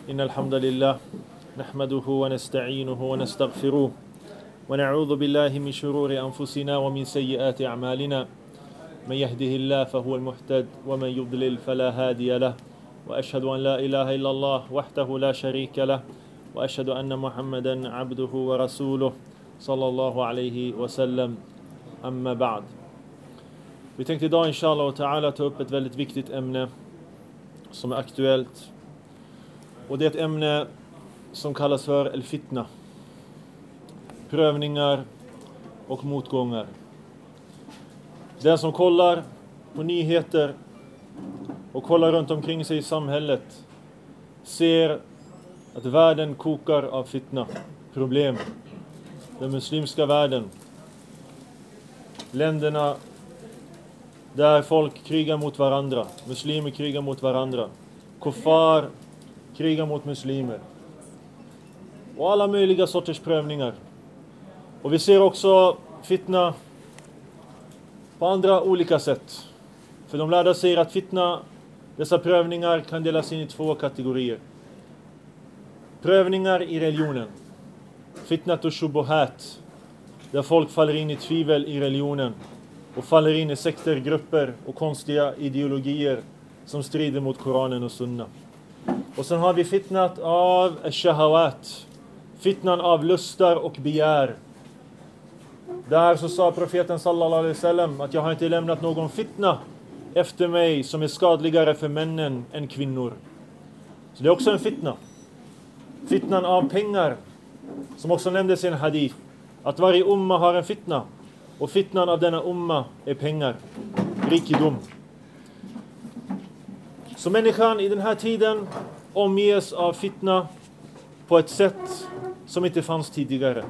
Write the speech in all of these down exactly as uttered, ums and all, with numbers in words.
إن الحمد لله نحمده ونستعينه ونستغفره ونعوذ بالله من شرور أنفسنا ومن سيئات أعمالنا من يهده الله فهو المهتد ومن يضلل فلا هادي له وأشهد أن لا إله إلا الله وحده لا شريك له وأشهد أن محمدا عبده ورسوله صلى الله عليه وسلم أما بعد. Vi tänkte idag inshallah och ta'ala ta upp ett väldigt viktigt ämne som är aktuellt. Och det är ett ämne som kallas för el-fitna. Prövningar och motgångar. Den som kollar på nyheter och kollar runt omkring sig i samhället ser att världen kokar av fitna, problem. Den muslimska världen. Länderna där folk krigar mot varandra. Muslimer krigar mot varandra. Kuffar krigar mot muslimer. Och alla möjliga sorters prövningar. Och vi ser också fitna på andra olika sätt. För de lärda säger att fitna, dessa prövningar kan delas in i två kategorier. Prövningar i religionen. Fitnat och shubuhat. Där folk faller in i tvivel i religionen. Och faller in i sekter, grupper och konstiga ideologier som strider mot Koranen och Sunna. Och sen har vi fitnat av shahawat. Fitnan av lustar och begär. Där så sa profeten sallallahu alaihi wasallam att jag har inte lämnat någon fitna efter mig som är skadligare för männen än kvinnor. Så det är också en fitna. Fitnan av pengar. Som också nämndes i en hadith. Att varje umma har en fitna. Och fitnan av denna umma är pengar. Rikedom. Så människan i den här tiden omges av fitna på ett sätt som inte fanns tidigare.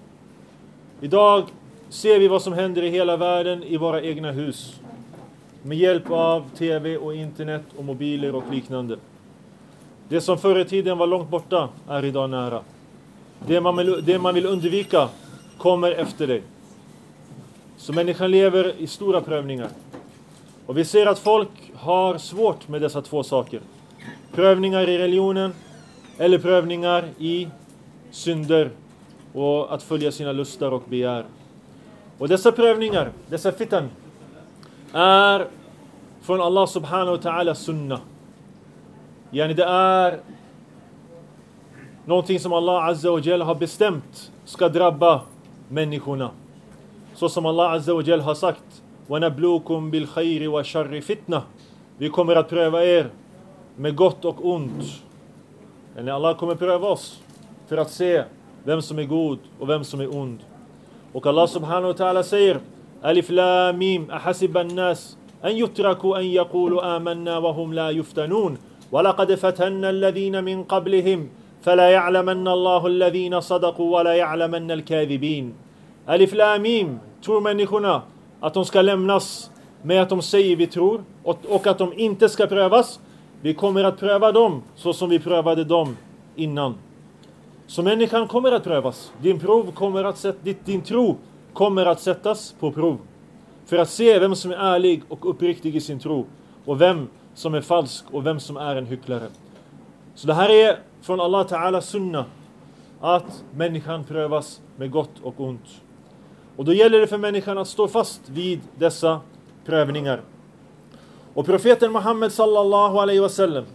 Idag ser vi vad som händer i hela världen i våra egna hus. Med hjälp av tv och internet och mobiler och liknande. Det som förr i tiden var långt borta är idag nära. Det man vill, det man vill undvika kommer efter dig. Så människan lever i stora prövningar. Och vi ser att folk har svårt med dessa två saker. Prövningar i religionen eller prövningar i synder och att följa sina lustar och begär. Och dessa prövningar, dessa fitan, är från Allah subhanahu wa ta'ala sunna. Yani det är någonting som Allah azza wa jalla har bestämt ska drabba människorna. Så som Allah azza wa jalla har sagt: وَنَبْلُوكُمْ بِالْخَيْرِ وَشَرِّ fitna. Vi kommer att pröva er med gott och ont. Yani Allah kommer pröva oss för att se vem som är god och vem som är ond. Och Allah subhanahu wa ta'ala säger: Alif lam mim ahasiba an-nas an yutraku an yaqulu amanna wa hum la yuftanun wa laqad fatanna alladhina min qablihim fala ya'lamanna Allahu alladhina sadaqu wa la ya'lamanna al-kadhibin. Alif lam mim. Tror människorna att de ska lämnas med att de säger vi tror och, och att de inte ska prövas? Vi kommer att pröva dem så som vi prövade dem innan. Så människan kommer att prövas. Din prov kommer att sätt, din, din tro kommer att sättas på prov. För att se vem som är ärlig och uppriktig i sin tro. Och vem som är falsk och vem som är en hycklare. Så det här är från Allah Ta'ala sunna. Att människan prövas med gott och ont. Och då gäller det för människan att stå fast vid dessa prövningar. Och profeten Muhammed sallallahu alaihi wasallam,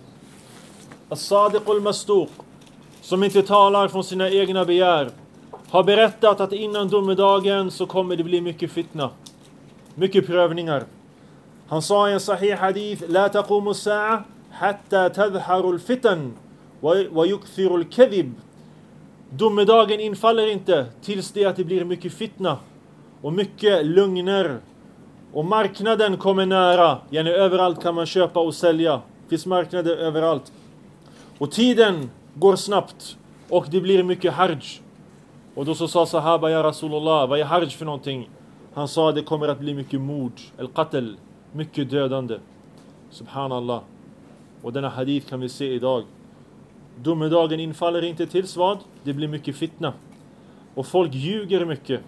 as-sadiqul masduq, som inte talar från sina egna begär, har berättat att innan domedagen så kommer det bli mycket fitna. Mycket prövningar. Han sa i en sahih hadith: La taqumu as-sa'a hatta tadhharu al-fitan wa yukthiru al-kadhib. Domedagen infaller inte tills det att det blir mycket fitna och mycket lögner. Och marknaden kommer nära. Yani överallt kan man köpa och sälja. Det finns marknader överallt. Och tiden går snabbt. Och det blir mycket harj. Och då så sa sahaba: Ja Rasulullah, vad är harj för någonting? Han sa: det kommer att bli mycket mord. El-qatl. Mycket dödande. Subhanallah. Och denna hadith kan vi se idag. Domedagen infaller inte tills vad? Det blir mycket fitna. Och folk ljuger mycket.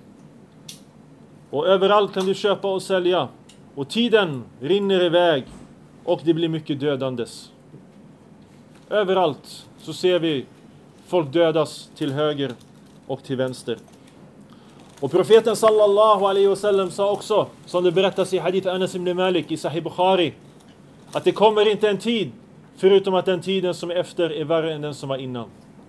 Och överallt kan du köpa och sälja. Och tiden rinner iväg. Och det blir mycket dödandes. överallt så ser vi folk dödas till höger och till vänster. Och profeten sallallahu alaihi wasallam sa också, som det berättas i hadith Anas ibn Malik i Sahih Bukhari, att det kommer inte en tid förutom att den tiden som är efter är värre än den som var innan.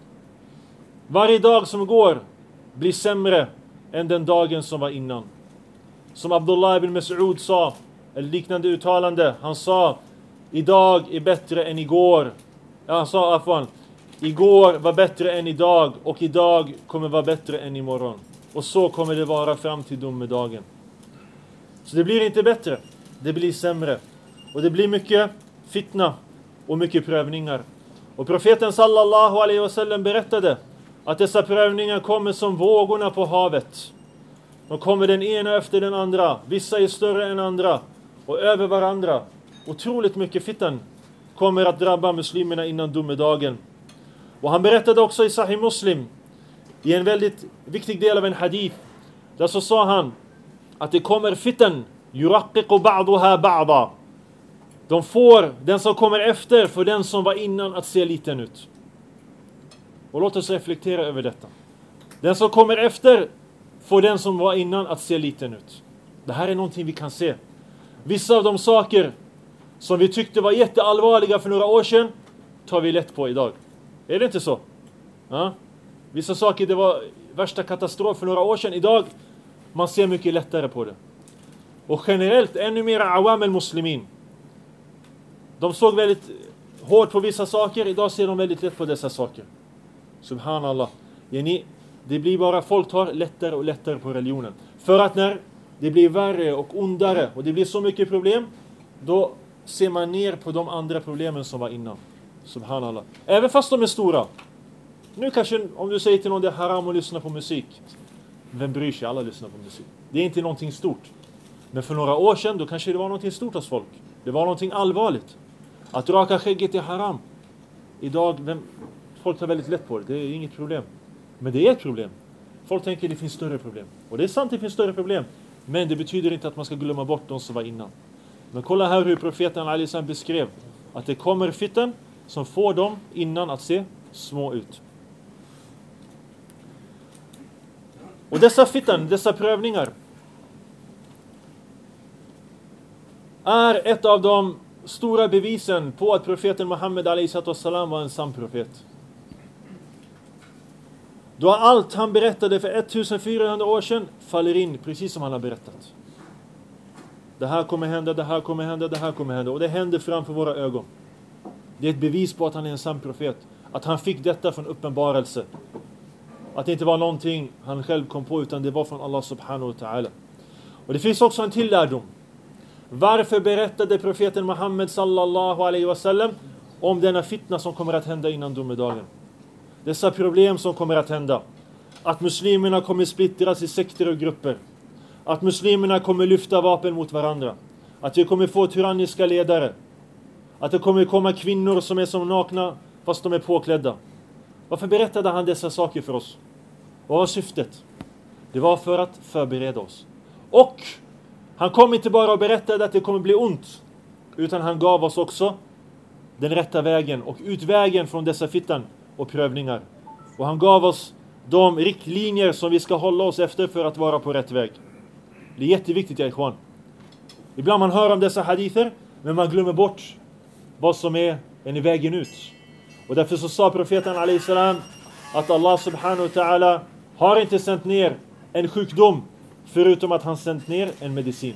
Varje dag som går blir sämre än den dagen som var innan. Som Abdullah ibn Mas'ud sa, ett liknande uttalande, han sa: idag är bättre än igår. Ja, han sa afwan, igår var bättre än idag och idag kommer vara bättre än imorgon. Och så kommer det vara fram till domedagen. Så det blir inte bättre, det blir sämre. Och det blir mycket fitna och mycket prövningar. Och profeten sallallahu alaihi wasallam berättade att dessa prövningar kommer som vågorna på havet. De kommer den ena efter den andra. Vissa är större än andra och över varandra. Otroligt mycket fittan kommer att drabba muslimerna innan domedagen. Och han berättade också i Sahih Muslim, i en väldigt viktig del av en hadith, där så sa han att det kommer fittan yuraqiqu ba'daha ba'da. De får, den som kommer efter, för den som var innan att se liten ut. Och låt oss reflektera över detta. Den som kommer efter får den som var innan att se liten ut. Det här är någonting vi kan se. Vissa av de saker som vi tyckte var jätteallvarliga för några år sedan tar vi lätt på idag. Är det inte så? Ja? Vissa saker, det var värsta katastrof för några år sedan. Idag, man ser mycket lättare på det. Och generellt, ännu mer awam al-muslimin. De såg väldigt hårt på vissa saker. Idag ser de väldigt lätt på dessa saker. Subhanallah. Det blir bara, folk tar lättare och lättare på religionen. För att när det blir värre och ondare och det blir så mycket problem, då ser man ner på de andra problemen som var innan. Subhanallah. Även fast de är stora. Nu kanske, om du säger till någon det är haram att lyssna på musik. Vem bryr sig? Alla lyssnar på musik. Det är inte någonting stort. Men för några år sedan, då kanske det var någonting stort hos folk. Det var någonting allvarligt. Att raka skägget är haram. Idag, vem, folk tar väldigt lätt på det. Det är inget problem. Men det är ett problem. Folk tänker att det finns större problem. Och det är sant, det finns större problem. Men det betyder inte att man ska glömma bort de som var innan. Men kolla här hur profeten Ali beskrev att det kommer fitten som får dem innan att se små ut. Och dessa fitten, dessa prövningar är ett av de stora bevisen på att profeten Muhammed alaihissalam var en sann profet. Då allt han berättade för ettusendfyrahundra år sedan faller in precis som han har berättat. Det här kommer hända, det här kommer hända, det här kommer hända. Och det händer framför våra ögon. Det är ett bevis på att han är en sann profet. Att han fick detta från uppenbarelse. Att det inte var någonting han själv kom på, utan det var från Allah subhanahu wa ta'ala. Och det finns också en till lärdom. Varför berättade profeten Muhammed sallallahu alaihi wasallam om denna fitna som kommer att hända innan domedagen? Dessa problem som kommer att hända. Att muslimerna kommer splittras i sekter och grupper. Att muslimerna kommer lyfta vapen mot varandra. Att vi kommer få tyranniska ledare. Att det kommer komma kvinnor som är som nakna fast de är påklädda. Varför berättade han dessa saker för oss? Vad var syftet? Det var för att förbereda oss. Och han kom inte bara och berättade att det kommer bli ont, utan han gav oss också den rätta vägen och utvägen från dessa fittan och prövningar. Och han gav oss de riktlinjer som vi ska hålla oss efter för att vara på rätt väg. Det är jätteviktigt, ja ikhwan. Ibland man hör om dessa hadither, men man glömmer bort vad som är en vägen ut. Och därför så sa profeten alaihissalam att Allah subhanahu wa ta'ala har inte sänt ner en sjukdom förutom att han sänt ner en medicin.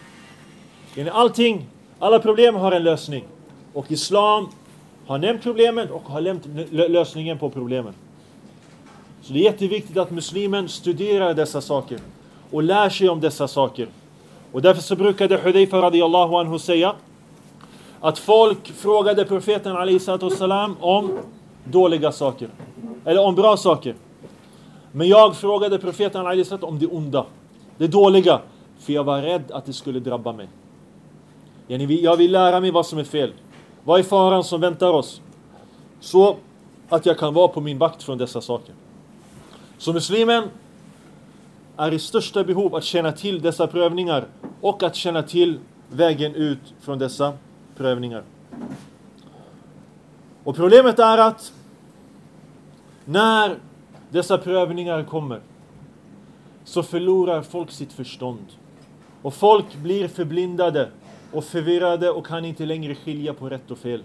Allting, alla problem har en lösning. Och islam har nämnt problemen och har nämnt lösningen på problemen. Så det är jätteviktigt att muslimen studerar dessa saker och lär sig om dessa saker. Och därför så brukade Hudayfa radiyallahu anhu säga att folk frågade profeten alaihissalam om dåliga saker. Eller om bra saker. Men jag frågade profeten alaihissalam om det onda. Det dåliga. För jag var rädd att det skulle drabba mig. Jag vill lära mig vad som är fel. Vad är faran som väntar oss? Så att jag kan vara på min vakt från dessa saker. Så muslimen är i största behov att känna till dessa prövningar. Och att känna till vägen ut från dessa prövningar. Och problemet är att när dessa prövningar kommer så förlorar folk sitt förstånd. Och folk blir förblindade och förvirrade och kan inte längre skilja på rätt och fel.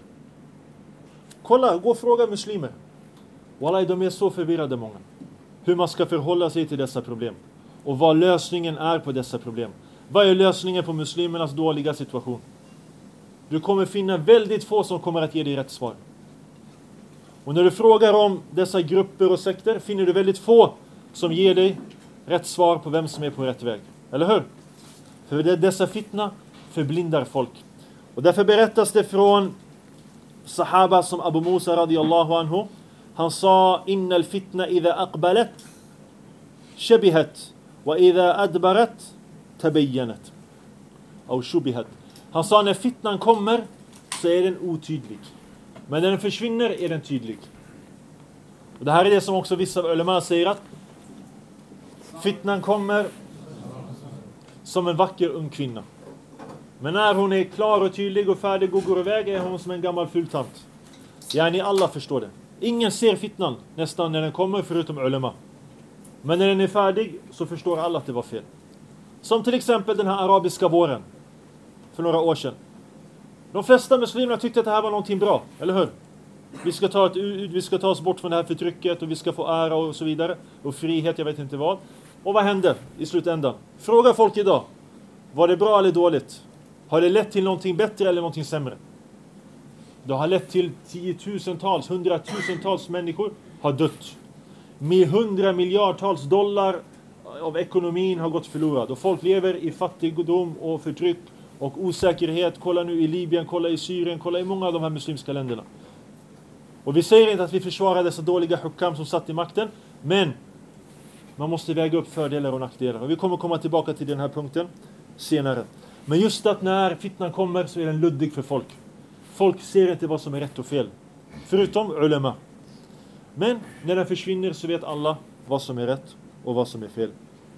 Kolla, gå och fråga muslimer. Wallahi, de är så förvirrade många. Hur man ska förhålla sig till dessa problem. Och vad lösningen är på dessa problem. Vad är lösningen på muslimernas dåliga situation? Du kommer finna väldigt få som kommer att ge dig rätt svar. Och när du frågar om dessa grupper och sekter finner du väldigt få som ger dig rätt svar på vem som är på rätt väg. Eller hur? För dessa fitna förblindar folk. Och därför berättas det från sahaba som Abu Musa radiyallahu anhu. Han sa: innal fitna idha aqbalat shabihat wa idha adbarat tabayyanat. Eller shubihat. Han sa, när fitnan kommer så är den otydlig. Men när den försvinner är den tydlig. Och det här är det som också vissa ulema säger, att fitnan kommer som en vacker ung kvinna. Men när hon är klar och tydlig och färdig och går iväg är hon som en gammal fultant. Ja, ni alla förstår det. Ingen ser fitnan nästan när den kommer förutom ulema. Men när den är färdig så förstår alla att det var fel. Som till exempel den här arabiska våren för några år sedan. De flesta muslimer tyckte att det här var någonting bra, eller hur? Vi ska ta, ett, vi ska ta oss bort från det här förtrycket och vi ska få ära och så vidare. Och frihet, jag vet inte vad. Och vad hände i slutändan? Fråga folk idag. Var det bra eller dåligt? Har det lett till någonting bättre eller någonting sämre? Det har lett till tiotusentals, hundratusentals människor har dött. Med hundra miljardtals dollar av ekonomin har gått förlorad. Och folk lever i fattigdom och förtryck och osäkerhet. Kolla nu i Libyen, kolla i Syrien, kolla i många av de här muslimska länderna. Och vi säger inte att vi försvarar dessa dåliga hukam som satt i makten. Men man måste väga upp fördelar och nackdelar. Och vi kommer komma tillbaka till den här punkten senare. Men just att när fitnan kommer så är den luddig för folk. Folk ser inte vad som är rätt och fel. Förutom ulema. Men när den försvinner så vet alla vad som är rätt och vad som är fel.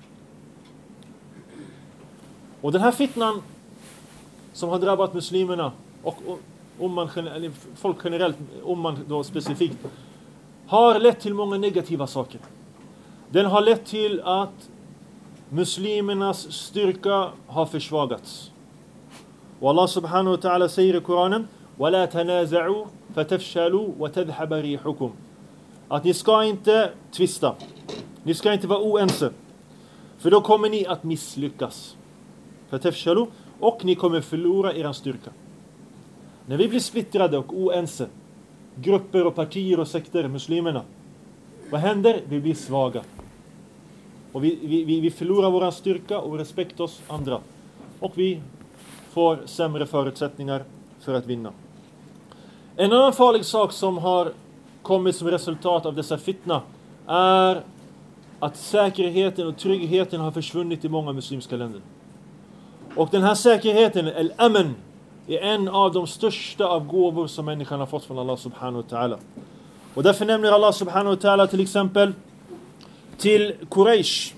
Och den här fitnan som har drabbat muslimerna och om man, folk generellt, om man då specifikt, har lett till många negativa saker. Den har lett till att muslimernas styrka har försvagats. Och Allah subhanahu wa ta'ala säger i Koranen: وَلَا تَنَازَعُوا فَتَفْشَلُوا وَتَذْحَبَ رِيحُكُمْ. Att ni ska inte tvista. Ni ska inte vara oense. För då kommer ni att misslyckas. فَتَفْشَلُوا. Och ni kommer förlora er styrka. När vi blir splittrade och oense, grupper och partier och sekter, muslimerna, vad händer? Vi blir svaga. Och vi, vi, vi förlorar vår styrka och respekt oss andra. Och vi får sämre förutsättningar för att vinna. En annan farlig sak som har kommit som resultat av dessa fitna är att säkerheten och tryggheten har försvunnit i många muslimska länder. Och den här säkerheten, al-aman, är en av de största av gåvor som människan har fått från Allah subhanahu wa ta'ala. Och därför nämner Allah subhanahu wa ta'ala till exempel till Quraysh: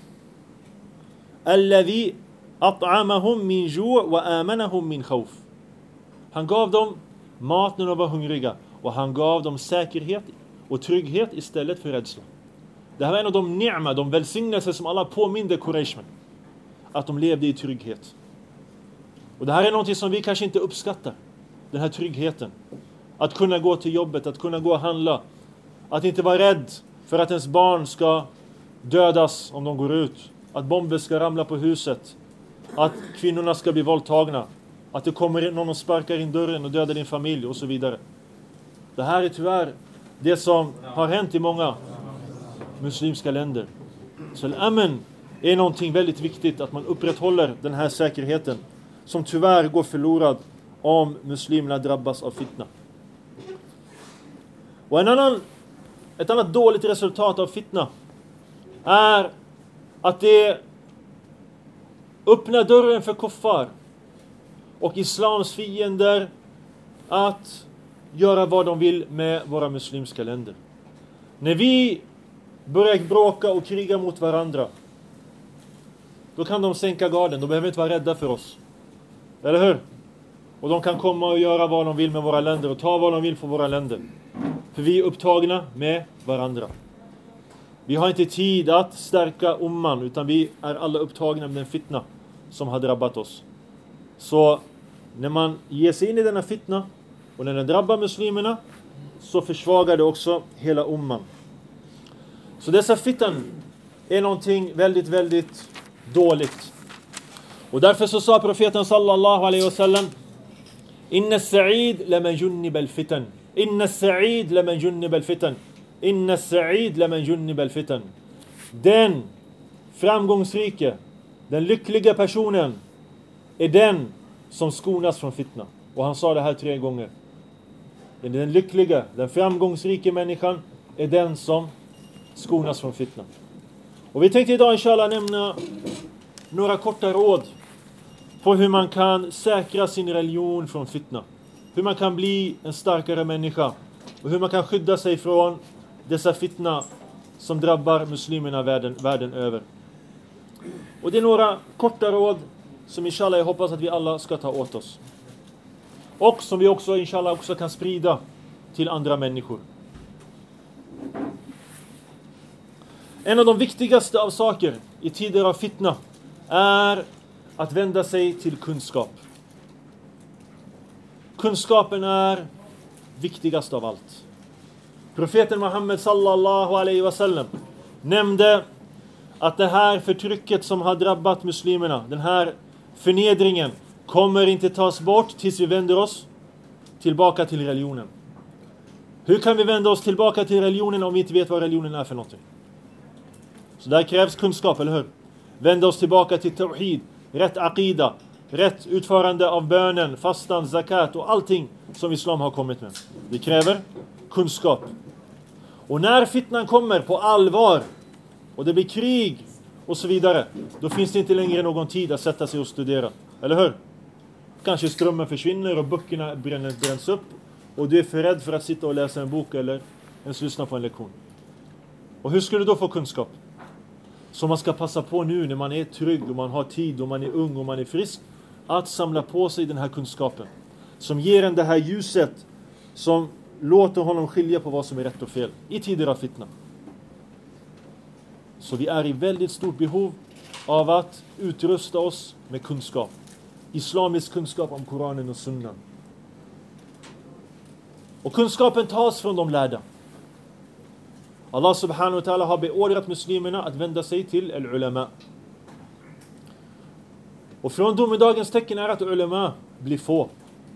alladhi at'amahum min ju' wa amanahum min khawf. Han gav dem mat när de var hungriga och han gav dem säkerhet och trygghet istället för rädsla. Det här var en av de ni'ma, de välsignelser som Allah påminde Quraysh med. Att de levde i trygghet. Och det här är något som vi kanske inte uppskattar. Den här tryggheten. Att kunna gå till jobbet, att kunna gå och handla. Att inte vara rädd för att ens barn ska dödas om de går ut. Att bomber ska ramla på huset. Att kvinnorna ska bli våldtagna. Att det kommer någon och sparkar in dörren och dödar din familj och så vidare. Det här är tyvärr det som har hänt i många muslimska länder. Så al-aman är någonting väldigt viktigt, att man upprätthåller den här säkerheten som tyvärr går förlorad om muslimerna drabbas av fitna. Och en annan, ett annat dåligt resultat av fitna är att det öppnar dörren för kuffar och islams fiender att göra vad de vill med våra muslimska länder. När vi börjar bråka och kriga mot varandra, då kan de sänka garden. De behöver inte vara rädda för oss. Eller hur? Och de kan komma och göra vad de vill med våra länder och ta vad de vill för våra länder. För vi är upptagna med varandra. Vi har inte tid att stärka umman, utan vi är alla upptagna med den fitna som har drabbat oss. Så när man ger sig in i denna fitna och när den drabbar muslimerna, så försvagar det också hela umman. Så dessa fittan är någonting väldigt, väldigt dåligt. Och därför så sa profeten sallallahu alaihi wasallam: Inna sa'id laman junnib al-fitan. Inna sa'id laman junnib al-fitan. Inna sa'id laman junnib al-fitan. Den framgångsrike, den lyckliga personen är den som skonas från fitna. Och han sa det här tre gånger. Den lyckliga, den framgångsrika människan är den som skonas från fitna. Och vi tänkte idag inshallah nämna några korta råd på hur man kan säkra sin religion från fitna. Hur man kan bli en starkare människa. Och hur man kan skydda sig från dessa fitna som drabbar muslimerna världen, världen över. Och det är några korta råd som inshallah jag hoppas att vi alla ska ta åt oss. Och som vi också inshallah också kan sprida till andra människor. En av de viktigaste av saker i tider av fitna är att vända sig till kunskap. Kunskapen är viktigast av allt. Profeten Muhammed sallallahu alaihi wasallam nämnde att det här förtrycket som har drabbat muslimerna, den här förnedringen, kommer inte tas bort tills vi vänder oss tillbaka till religionen. Hur kan vi vända oss tillbaka till religionen om vi inte vet vad religionen är för någonting? Så där krävs kunskap, eller hur? Vända oss tillbaka till tawhid, rätt aqida, rätt utförande av bönen, fastan, zakat och allting som islam har kommit med. Det kräver kunskap. Och när fitnan kommer på allvar och det blir krig och så vidare, då finns det inte längre någon tid att sätta sig och studera. Eller hur? Kanske strömmen försvinner och böckerna bränns upp och du är för rädd för att sitta och läsa en bok eller ens lyssna på en lektion. Och hur ska du då få kunskap? Så man ska passa på nu när man är trygg och man har tid och man är ung och man är frisk att samla på sig den här kunskapen som ger en det här ljuset som låter honom skilja på vad som är rätt och fel i tider av fitna. Så vi är i väldigt stort behov av att utrusta oss med kunskap. Islamisk kunskap om Koranen och Sunnan. Och kunskapen tas från de lärda. Allah subhanahu wa ta'ala har beordrat muslimerna att vända sig till al-ulama. Och från domedagens tecken är att ulama blir få.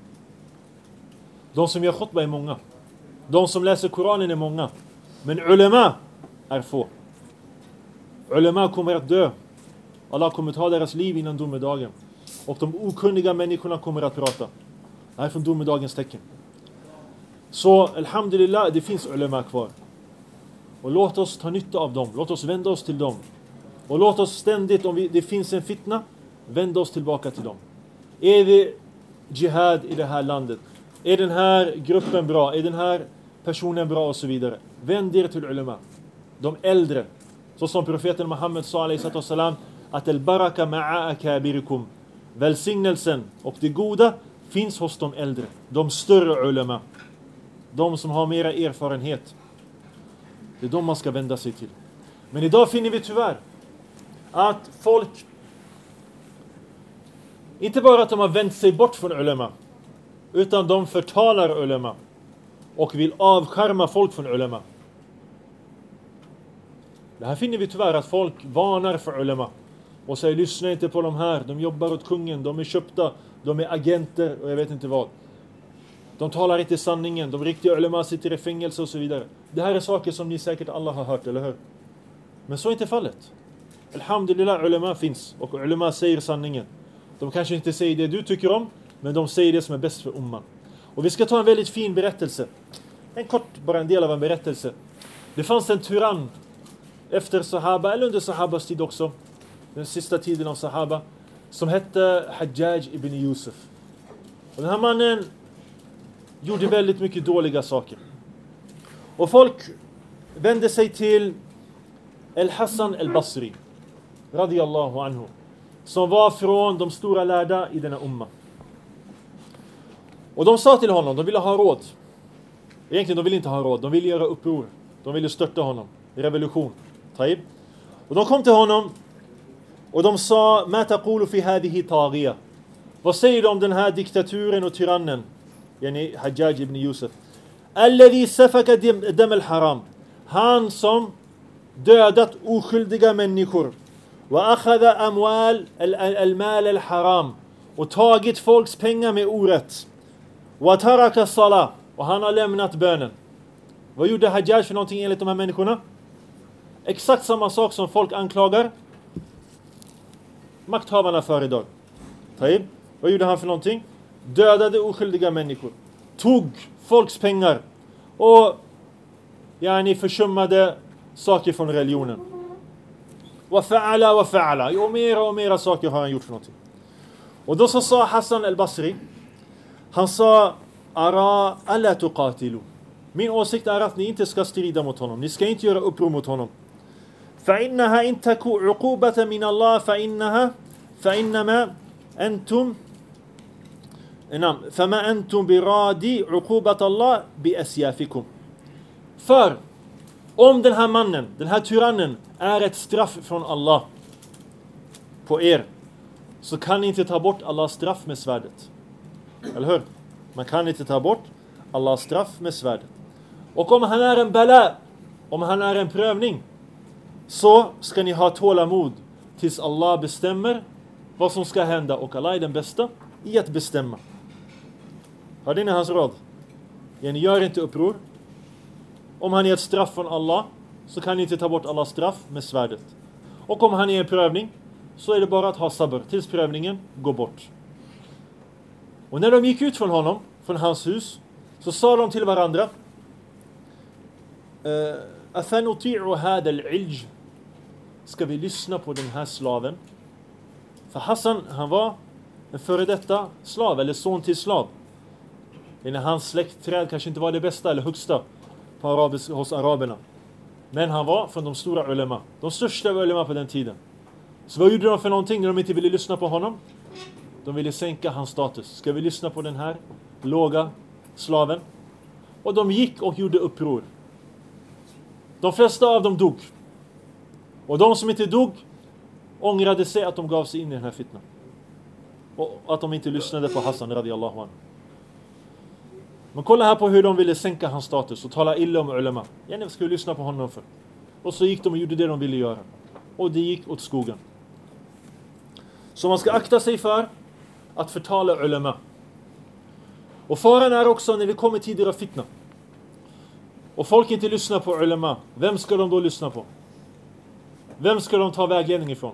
De som gör khutbah är många. De som läser Koranen är många. Men ulama är få. Ulama kommer att dö. Allah kommer att ta deras liv innan domedagen. Och de okunniga människorna kommer att prata. Det här är från domedagens tecken. Så alhamdulillah, det finns ulama kvar. Och låt oss ta nytta av dem. Låt oss vända oss till dem. Och låt oss ständigt, om vi, det finns en fitna, vända oss tillbaka till dem. Är det jihad i det här landet? Är den här gruppen bra? Är den här personen bra? Och så vidare. Vänd er till ulama. De äldre. Så som profeten Muhammed sa alaihi wasallam, att al-baraka ma'a akabirikum. Välsignelsen och det goda finns hos de äldre. De större ulama. De som har mera erfarenhet. Det är de man ska vända sig till. Men idag finner vi tyvärr att folk, inte bara att de har vänt sig bort från ulama, utan de förtalar ulama och vill avskärma folk från ulama. Det här finner vi tyvärr, att folk varnar för ulama och säger: lyssna inte på de här, de jobbar åt kungen, de är köpta, de är agenter och jag vet inte vad. De talar inte sanningen, de riktiga ulama sitter i fängelse och så vidare. Det här är saker som ni säkert alla har hört, eller hur? Men så är inte fallet. Alhamdulillah, ulama finns och ulama säger sanningen. De kanske inte säger det du tycker om, men de säger det som är bäst för umman. Och vi ska ta en väldigt fin berättelse. En kort, bara en del av en berättelse. Det fanns en tyrann efter Sahaba, eller under Sahabas tid också, den sista tiden av Sahaba, som hette Hajjaj ibn Yusuf. Och den här mannen gjorde väldigt mycket dåliga saker. Och folk vände sig till Al-Hassan al-Basri radiyallahu anhu, som var från de stora lärda i denna umma. Och de sa till honom, de ville ha råd. Egentligen de ville inte ha råd, de ville göra uppror. De ville störta honom, revolution. Taib. Och de kom till honom och de sa: "Ma taqulu fi hadhihi taghiya?" Vad säger du om den här diktaturen och tyrannen? Yani Hajjaj ibn Yusuf. Alladhi safaka dam al-haram. Han som dödat oskyldiga människor. Wa akhadha amwal al-mal al-haram. Och tagit folks pengar med orätt. Wa taraka salah. Och han har lämnat bönen. Vad gjorde Hajjaj för någonting enligt de här människorna? Exakt samma sak som folk anklagar makthavarna för idag. Taib. Vad gjorde han för någonting? Dödade oskyldiga människor. Tog folks pengar. Och yani försummade saker från religionen. Wa fa'ala wa fa'ala. Och mera och mera saker har han gjort för någonting. Och då så sa Hassan al-Basri. Han sa: "Ara alla tuqatilu." Min åsikt är att ni inte ska strida mot honom. Ni ska inte göra uppror mot honom. فإنها إن تكو عقوبة من الله فإنها فإنما أنتم نعم فما أنتم برادي عقوبة الله بأسيافكم. För om den här mannen, den här tyrannen är ett straff från Allah på er, så kan ni inte ta bort Allahs straff med svärdet. Eller hur? Man kan inte ta bort Allahs straff med svärdet. Och om han är en bala, om han är en prövning, så ska ni ha tålamod tills Allah bestämmer vad som ska hända. Och Allah är den bästa i att bestämma. Hörde ni hans råd? Ni gör inte uppror. Om han är ett straff från Allah, så kan ni inte ta bort Allahs straff med svärdet. Och om han är en prövning, så är det bara att ha sabr tills prövningen går bort. Och när de gick ut från honom, från hans hus, så sa de till varandra: "Afanuti'u hada al-'ilj?" Ska vi lyssna på den här slaven? För Hassan, han var en före detta slav, eller son till slav. När hans släktträd kanske inte var det bästa eller högsta på arabisk, hos araberna. Men han var från de stora ulema. De största ulema på den tiden. Så vad gjorde de för någonting när de inte ville lyssna på honom? De ville sänka hans status. Ska vi lyssna på den här låga slaven? Och de gick och gjorde uppror. De flesta av dem dog. Och de som inte dog ångrade sig att de gav sig in i den här fitnan. Och att de inte lyssnade på Hassan radiyallahu anhu. Men kolla här på hur de ville sänka hans status och tala illa om ulema. Jag skulle lyssna på honom för. Och så gick de och gjorde det de ville göra. Och det gick åt skogen. Så man ska akta sig för att förtala ulema. Och faran är också när vi kommer tider av fitna. Och folk inte lyssnar på ulema. Vem ska de då lyssna på? Vem ska de ta vägledning ifrån?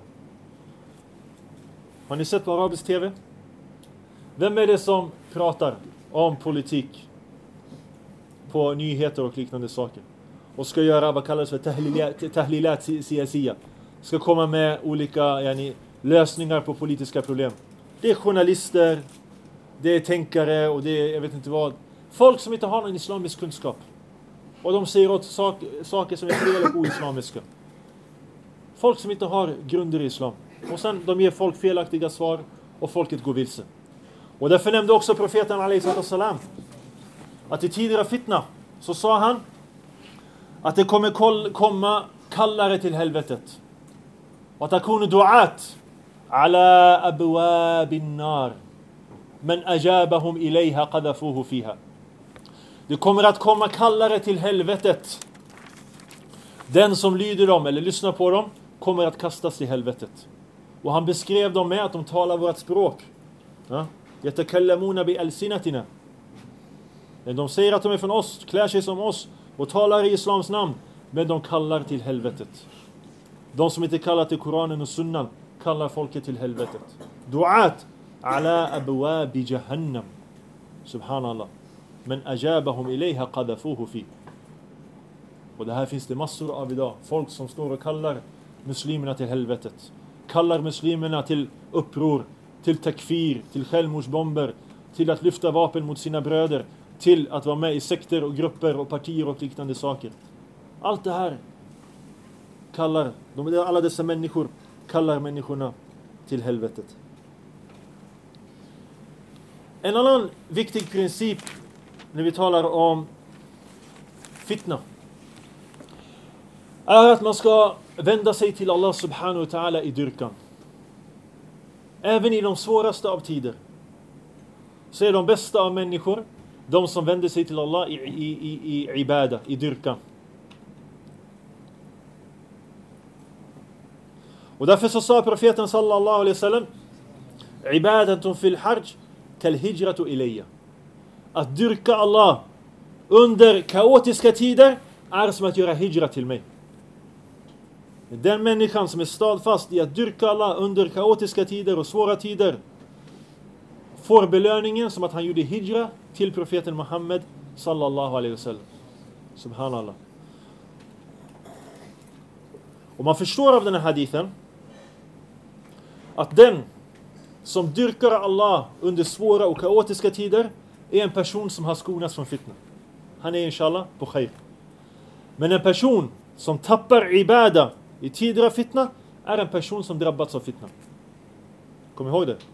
Har ni sett på arabisk tv? Vem är det som pratar om politik på nyheter och liknande saker? Och ska göra vad kallas för tahlilat, tahlilat siyasiya. Ska komma med olika yani, lösningar på politiska problem. Det är journalister, det är tänkare och det är, jag vet inte vad. Folk som inte har någon islamisk kunskap. Och de säger åt sak, saker som är fel och oislamiska. Folk som inte har grunder i islam. Och sen de ger folk felaktiga svar och folket går vilse. Och därför nämnde också profeten alaihi salam att i tider av fitna så sa han att det kommer komma kallare till helvetet. Och takunu du'at ala abwabin nar men ajabahum ilayha qadhafuhu fiha. Det kommer att komma kallare till helvetet. Den som lyder dem eller lyssnar på dem kommer att kastas i helvetet. Och han beskrev dem med att de talar vårt språk. Ja? Yatakallamuna bi alsinatina. De säger att de är från oss, klär sig som oss och talar i islams namn, men de kallar till helvetet. De som inte kallar till Koranen och Sunnan kallar folket till helvetet. Du'at ala abwabi jahannam. Subhanallah. Men ajabahum ilayha qadhafuhu fi. Och det här finns det massor av idag. Folk som står och kallar muslimerna till helvetet. Kallar muslimerna till uppror, till takfir, till självmordsbomber, till att lyfta vapen mot sina bröder, till att vara med i sekter och grupper och partier och liknande saker. Allt det här kallar, alla dessa människor kallar människorna till helvetet. En annan viktig princip när vi talar om fitna är att man ska vända sig till Allah subhanahu wa ta'ala i dyrkan. Även i de svåraste av tider så är de bästa av människor de som vänder sig till Allah i, i, i, i ibada, i dyrkan. Och därför så sa profeten sallallahu alaihi wasallam: ibadatun fil hajj kal hijratu ilayya. Att dyrka Allah under kaotiska tider är som att göra hijra till mig. Den människan som är stadfast i att dyrka Allah under kaotiska tider och svåra tider får belöningen som att han gjorde hijra till profeten Muhammed sallallahu alaihi wasallam. Subhanallah. Och man förstår av den här hadithen att den som dyrkar Allah under svåra och kaotiska tider är en person som har skonats från fitna. Han är inshallah på khair. Men en person som tappar ibada i tider av fitna är en person som drabbats av fitna. Kom ihåg det.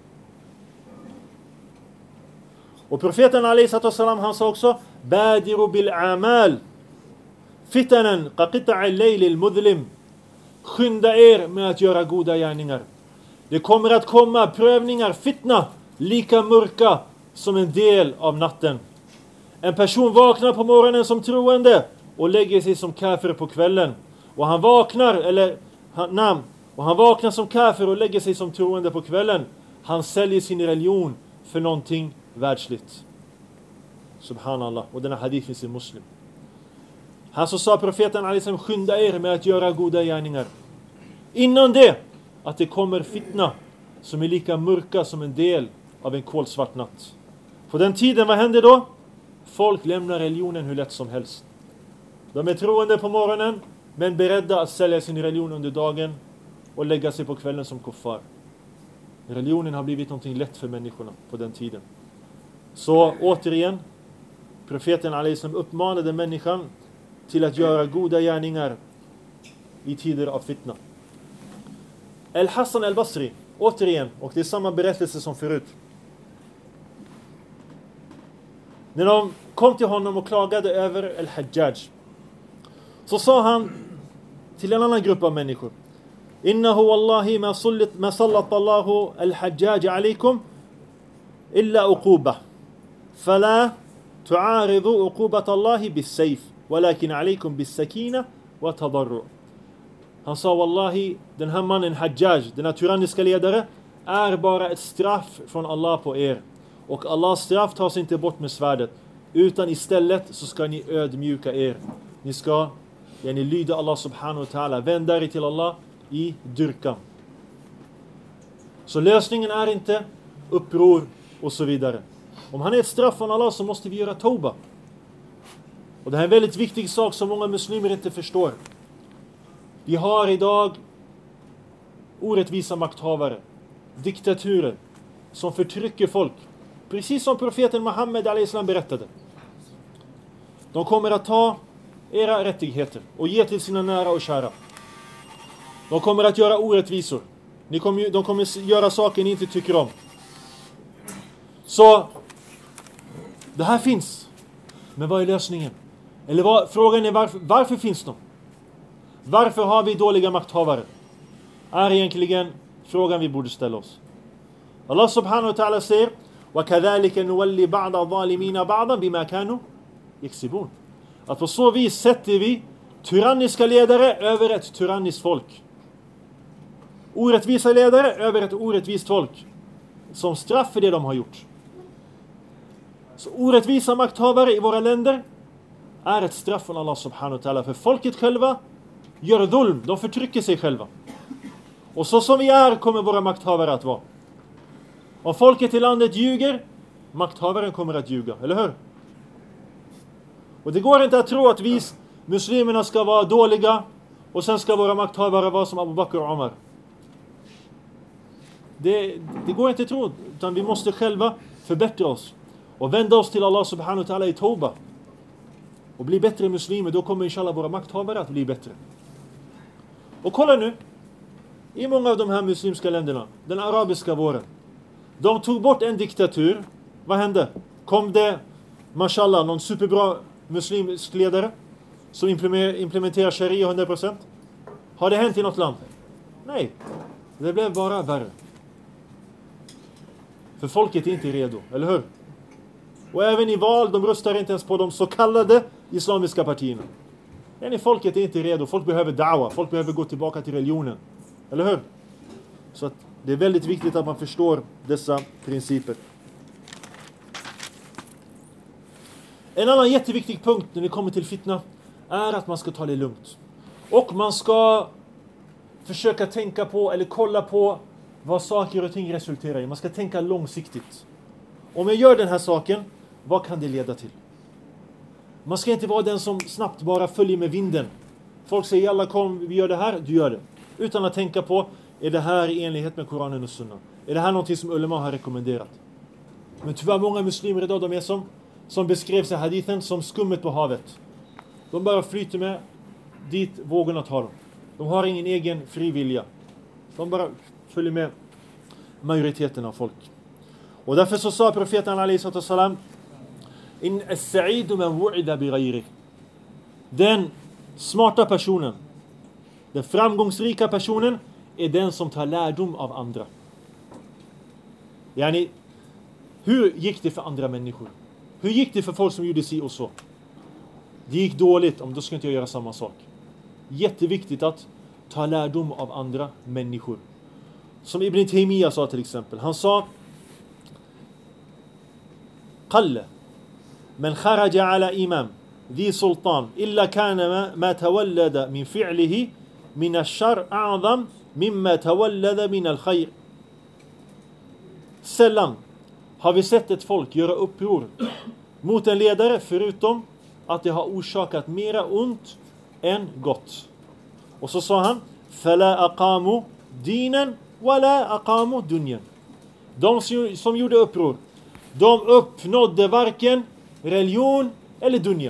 Och profeten alayhi sallam, han sa också: badiru bil amal fitanan qaqita'a al-layl al-mudlim. Skynda er med att göra goda gärningar. Det kommer att komma prövningar, fitna, lika mörka som en del av natten. En person vaknar på morgonen som troende och lägger sig som kafir på kvällen. Och han vaknar eller han, nam, och han vaknar som kafir och lägger sig som troende på kvällen. Han säljer sin religion för någonting världsligt. Subhanallah. Och denna hadith finns i Muslim. Han så sa profeten alayhi, skynda er med att göra goda gärningar. Innan det att det kommer fitna som är lika mörka som en del av en kolsvart natt. På den tiden, vad händer då? Folk lämnar religionen hur lätt som helst. De är troende på morgonen men beredda att sälja sin religion under dagen och lägga sig på kvällen som kuffar. Religionen har blivit någonting lätt för människorna på den tiden. Så återigen, profeten alayhi uppmanade människan till att göra goda gärningar i tider av fitna. Al-Hassan al-Basri, återigen, och det är samma berättelse som förut. När de kom till honom och klagade över al-Hajjaj, så sa han till en annan grupp av människor: innahu wallahi ma sallat ma sallat Allahu al-Hajjaj alaykum illa uquba fala tu'aridu uqubat Allahi bis-sayf walakin alaykum bis-sakina wa tadarru. Han sa: wallahi, den här mannen Hajjaj, den här tyranniska ledare, är bara ett straff från Allah på er. Och Allahs straff tas inte bort med svärdet, utan istället så ska ni ödmjuka er. Ni ska ja, ni lyda Allah subhanahu wa ta'ala, vända er till Allah i dyrkan. Så lösningen är inte uppror och så vidare. Om han är ett straff från Allah så måste vi göra tauba. Och det här är en väldigt viktig sak som många muslimer inte förstår. Vi har idag orättvisa makthavare, diktaturer som förtrycker folk. Precis som profeten Muhammed alayhi salam berättade. De kommer att ta era rättigheter och ge till sina nära och kära. De kommer att göra orättvisor. Ni kommer, de kommer göra saker ni inte tycker om. Så det här finns. Men vad är lösningen? Eller vad, frågan är varför, varför finns de? Varför har vi dåliga makthavare? Är egentligen frågan vi borde ställa oss. Allah subhanahu wa ta'ala säger: وَكَذَلِكَ نُوَلِّ بَعْضَ الظَّالِمِينَ بَعْضًا بِمَا كَانُوا يَكْسِبُونَ. Att på så vis sätter vi tyranniska ledare över ett tyranniskt folk. Orättvisa ledare över ett orättvist folk. Som straff för det de har gjort. Så orättvisa makthavare i våra länder är ett straff från Allah subhanahu wa ta'ala. För folket själva gör dhulm, de förtrycker sig själva. Och så som vi är kommer våra makthavare att vara. Om folket i landet ljuger, makthavaren kommer att ljuga, eller hur? Och det går inte att tro att vi muslimerna ska vara dåliga och sen ska våra makthavare vara som Abu Bakr och Omar. Det, det går inte att tro, utan vi måste själva förbättra oss och vända oss till Allah subhanahu wa ta'ala i tauba och bli bättre muslimer. Då kommer inshallah våra makthavare att bli bättre. Och kolla nu, i många av de här muslimska länderna, den arabiska våren, de tog bort en diktatur Vad hände? Kom det, mashallah, någon superbra muslimsk ledare som implementerar sharia hundra procent? Har det hänt i något land? Nej, det blev bara värre. För folket är inte redo, eller hur? Och även i val, de röstar inte ens på de så kallade islamiska partierna. Men folket är inte redo, folk behöver da'wa, folk behöver gå tillbaka till religionen. Eller hur? Så att det är väldigt viktigt att man förstår dessa principer. En annan jätteviktig punkt när det kommer till fitna är att man ska ta det lugnt. Och man ska försöka tänka på eller kolla på vad saker och ting resulterar i. Man ska tänka långsiktigt. Om jag gör den här saken, vad kan det leda till? Man ska inte vara den som snabbt bara följer med vinden. Folk säger, alla kom, vi gör det här, du gör det. Utan att tänka på, är det här i enlighet med Koranen och Sunna? Är det här någonting som ulema har rekommenderat? Men tyvärr många muslimer idag, de är som, som beskrevs i hadithen som skummet på havet. De bara flyter med dit vågorna tar dem. De har ingen egen frivilliga. De bara följer med majoriteten av folk. Och därför så sa profeten alaihi sallam, in as-sa'idu man wu'ida bi ghayri. Den smarta personen, den framgångsrika personen är den som tar lärdom av andra. Yani, hur gick det för andra människor? Hur gick det för folk som gjorde si och så? Det gick dåligt, om då ska inte jag göra samma sak. Jätteviktigt att ta lärdom av andra människor. Som Ibn Taymiyyah sa till exempel. Han sa, قل من خرج على إمام ذي سلطان إلا كان ما, ما تولد من فعله من الشر أعظم مما تولد من الخير. Sällan har vi sett ett folk göra uppror mot en ledare förutom att det har orsakat mera ont än gott. Och så sa han, فَلَا أَقَامُوا دِينًا وَلَا أَقَامُوا دُنْيًا. De som, som gjorde uppror, de uppnådde varken religion eller dunya.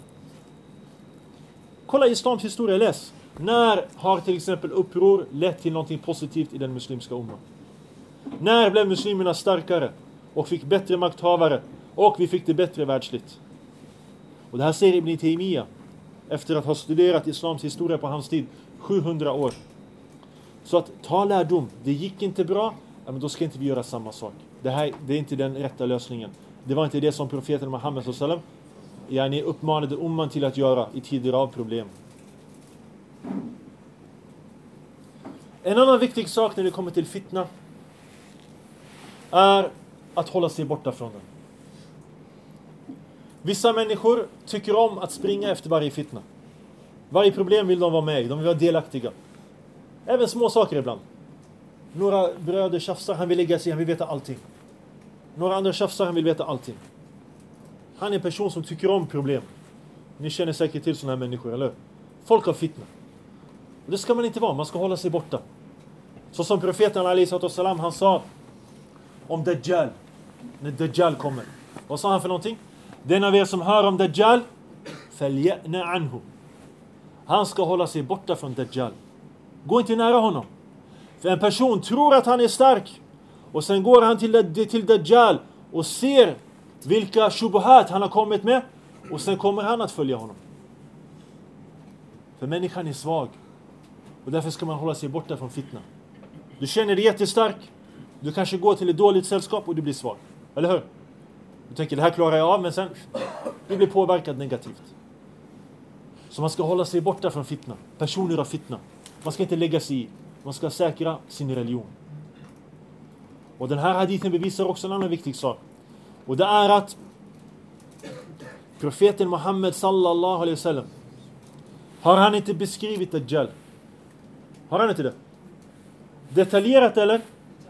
Kolla islams historia, läs. När har till exempel uppror lett till något positivt i den muslimska umma? När blev muslimerna starkare och fick bättre makthavare och vi fick det bättre världsligt? Och det här säger Ibn Taymiyyah efter att ha studerat islams historia på hans tid, sjuhundra år. Så att ta lärdom, det gick inte bra, ja, men då ska inte vi göra samma sak. Det här det är inte den rätta lösningen. Det var inte det som profeten Muhammed sallallahu alaihi wasallam yani uppmanade umman till att göra i tider av problem. En annan viktig sak när det kommer till fitna är att hålla sig borta från den. Vissa människor tycker om att springa efter varje fitna. Varje problem vill de vara med i, de vill vara delaktiga. Även små saker ibland. Några bröder tjafsar, han vill lägga sig, han vill veta allting. Några andra tjafsar, han vill veta allting. Han är en person som tycker om problem. Ni känner säkert till sådana här människor, eller? Folk har fitna. Och det ska man inte vara, man ska hålla sig borta. Så som profeten alaihi sallam, han sa om Dajjal. När Dajjal kommer. Vad sa han för någonting? Den av er som hör om Dajjal, falya'na anhu. Han ska hålla sig borta från Dajjal. Gå inte nära honom. För en person tror att han är stark. Och sen går han till, till Dajjal och ser vilka shubuhat han har kommit med. Och sen kommer han att följa honom. För människan är svag. Och därför ska man hålla sig borta från fitna. Du känner dig jättestark. Du kanske går till ett dåligt sällskap och du blir svag. Eller hur? Du tänker, det här klarar jag av, men sen du blir påverkad negativt. Så man ska hålla sig borta från fitna. Personer av fitna. Man ska inte lägga sig i. Man ska säkra sin religion. Och den här hadithen bevisar också en annan viktig sak. Och det är att profeten Muhammed sallallahu alaihi wasallam, har han inte beskrivit Dajjal? Har han inte det? Detaljerat eller?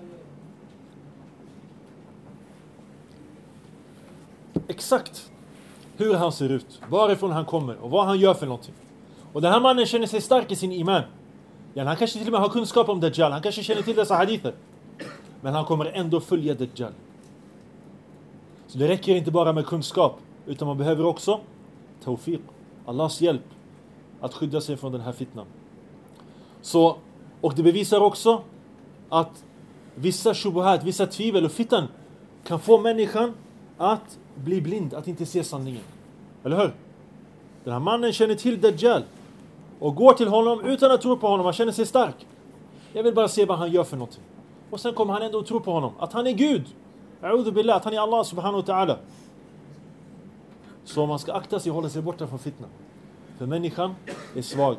Exakt hur han ser ut, varifrån han kommer och vad han gör för någonting. Och den här mannen känner sig stark i sin iman. Ja, han kanske till och med har kunskap om Dajjal, han kanske känner till dessa hadither. Men han kommer ändå följa Dajjal. Så det räcker inte bara med kunskap, utan man behöver också tawfiq, Allahs hjälp att skydda sig från den här fitnan. Så, och det bevisar också att vissa shubuhat, vissa tvivel och fittan kan få människan att bli blind, att inte se sanningen. Eller hur? Den här mannen känner till Dajjal och går till honom utan att tro på honom. Han känner sig stark. Jag vill bara se vad han gör för någonting. Och sen kommer han ändå att tro på honom. Att han är Gud. A'udhu billah, att han är Allah subhanahu wa ta'ala. Så man ska akta sig och hålla sig borta från fitna. För människan är svag.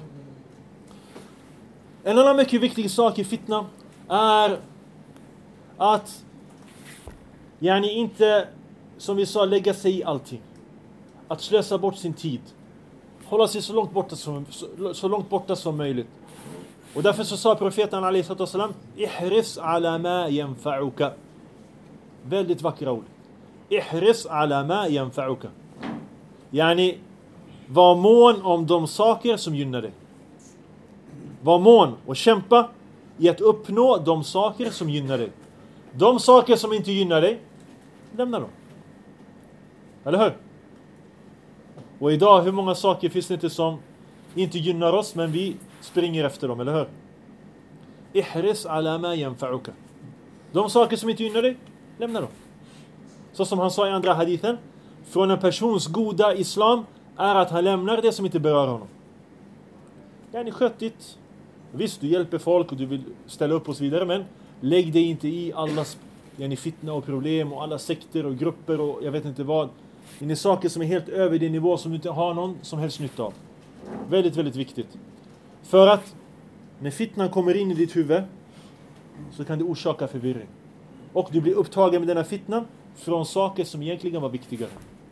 En annan mycket viktig sak i fitna är att yani inte, som vi sa, lägga sig i allting. Att slösa bort sin tid. Hålla sig så långt borta som, så, så långt borta som möjligt. Och därför så sa profeten alaihi salatu wassalam: ihris ala ma yanfa'uka. Väldigt vackra ord. Ihris ala ma yanfa'uka. Yani, var mån om de saker som gynnar dig. Var mån och kämpa i att uppnå de saker som gynnar dig. De saker som inte gynnar dig, lämna dem. Eller hur? Och idag, hur många saker finns det inte som inte gynnar oss, men vi springer efter dem, eller hur? Ihris ala ma yanfa'uka. De saker som inte gynnar dig, lämna dem. Så som han sa i andra hadithen, från en persons goda islam är att han lämnar det som inte berör honom. Det är sköttigt. Visst, du hjälper folk och du vill ställa upp och så vidare, men lägg dig inte i allas yani, fitna och problem och alla sekter och grupper och jag vet inte vad. Det är saker som är helt över din nivå som du inte har någon som helst nytta av. Väldigt, väldigt viktigt. För att när fitnan kommer in i ditt huvud så kan det orsaka förvirring. Och du blir upptagen med denna fitnan från saker som egentligen var viktigare.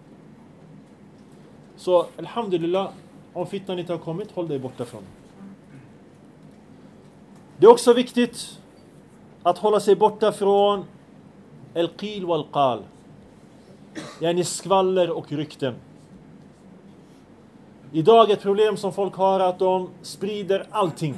Så, alhamdulillah, om fitnan inte har kommit, håll dig borta från. Det är också viktigt att hålla sig borta från al-qil wal-qal. Yani skvaller och rykten. Idag ett problem som folk har att de sprider allting.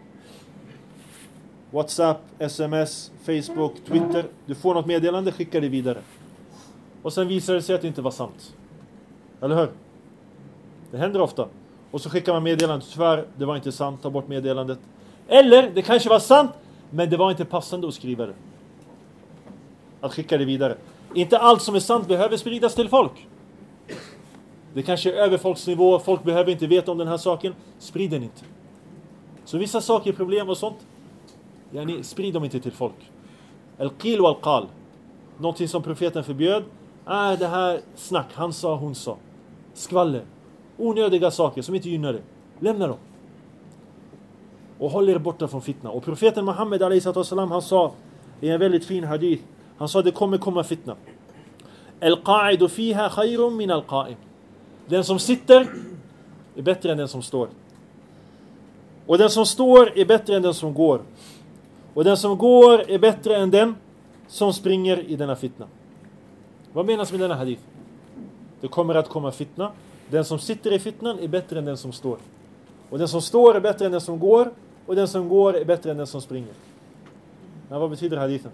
WhatsApp, sms, Facebook, Twitter. Du får något meddelande, skicka det vidare. Och sen visar det sig att det inte var sant. Eller hur? Det händer ofta. Och så skickar man meddelandet. Tyvärr, det var inte sant. Ta bort meddelandet. Eller, det kanske var sant, men det var inte passande att skriva det. Att skicka det vidare. Inte allt som är sant behöver spridas till folk. Det kanske är över folks nivå. Folk behöver inte veta om den här saken. Sprid den inte. Så vissa saker, problem och sånt, yani, sprid dem inte till folk. Al-qil wal-qal. Någonting som profeten förbjöd är det här snack. Han sa, hon sa. Skvaller. Onödiga saker som inte gynnar dig. Lämna dem. Och håll er borta från fitna. Och profeten Muhammed alaihi salatu wassalam, han sa i en väldigt fin hadith. Han sa det kommer komma fitna. Al-qa'idu fiha khayrun min al-qa'im. Den som sitter är bättre än den som står. Och den som står är bättre än den som går. Och den som går är bättre än den som springer i denna fitna. Vad menas med denna hadith? Det kommer att komma fitna. Den som sitter i fitnan är bättre än den som står. Och den som står är bättre än den som går. Och den som går är bättre än den som springer. Men vad betyder hadithen?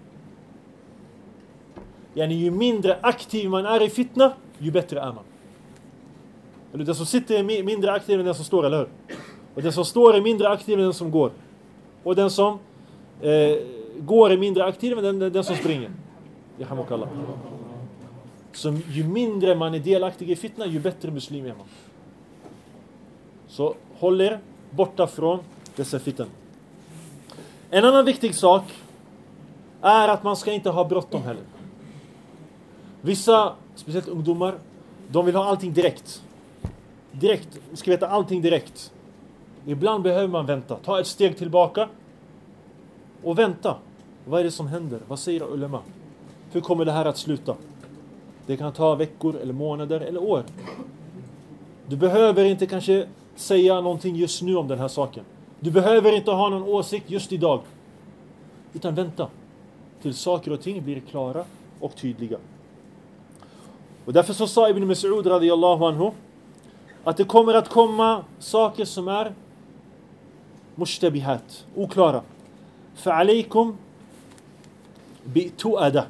Yani, ju mindre aktiv man är i fitna, ju bättre är man. Eller den som sitter är mindre aktiv än den som står, eller hur? Och den som står är mindre aktiv än den som går. Och den som eh, går är mindre aktiv än den, den, den som springer. Jahamukallah. Så ju mindre man är delaktig i fitna, ju bättre muslim är man. Så håll er borta från dessa fittan. En annan viktig sak är att man ska inte ha bråttom heller. Vissa, speciellt ungdomar, de vill ha allting direkt. Direkt, man ska veta allting direkt. Ibland behöver man vänta. Ta ett steg tillbaka och vänta. Vad är det som händer? Vad säger ulema? Hur kommer det här att sluta? Det kan ta veckor eller månader eller år. Du behöver inte kanske säga någonting just nu om den här saken. Du behöver inte ha någon åsikt just idag. Utan vänta till saker och ting blir klara och tydliga. Och därför så sa Ibn Mas'ud radiyallahu anhu att det kommer att komma saker som är mushtabihat, oklara. Fa'alaykum bi'tu'ada.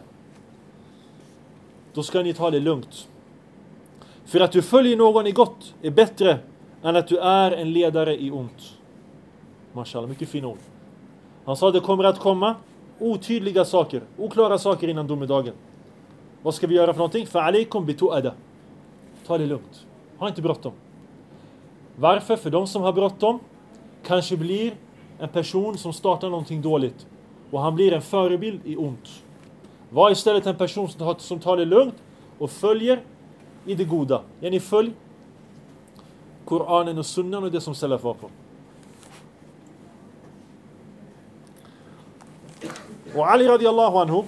Då ska ni ta det lugnt. För att du följer någon i gott är bättre än att du är en ledare i ont. Mashallah, mycket fina ord. Han sa att det kommer att komma otydliga saker, oklara saker innan domedagen. Vad ska vi göra för någonting? فَعَلَيْكُمْ بِتُؤَدَ. Ta det lugnt. Ha inte bråttom. Varför? För de som har bråttom kanske blir en person som startar någonting dåligt. Och han blir en förebild i ont. Var istället en person som tar, som tar det lugnt och följer i det goda. Yani följ Koranen och sunnan och det som salaf var på. Och Ali radiallahu anhu,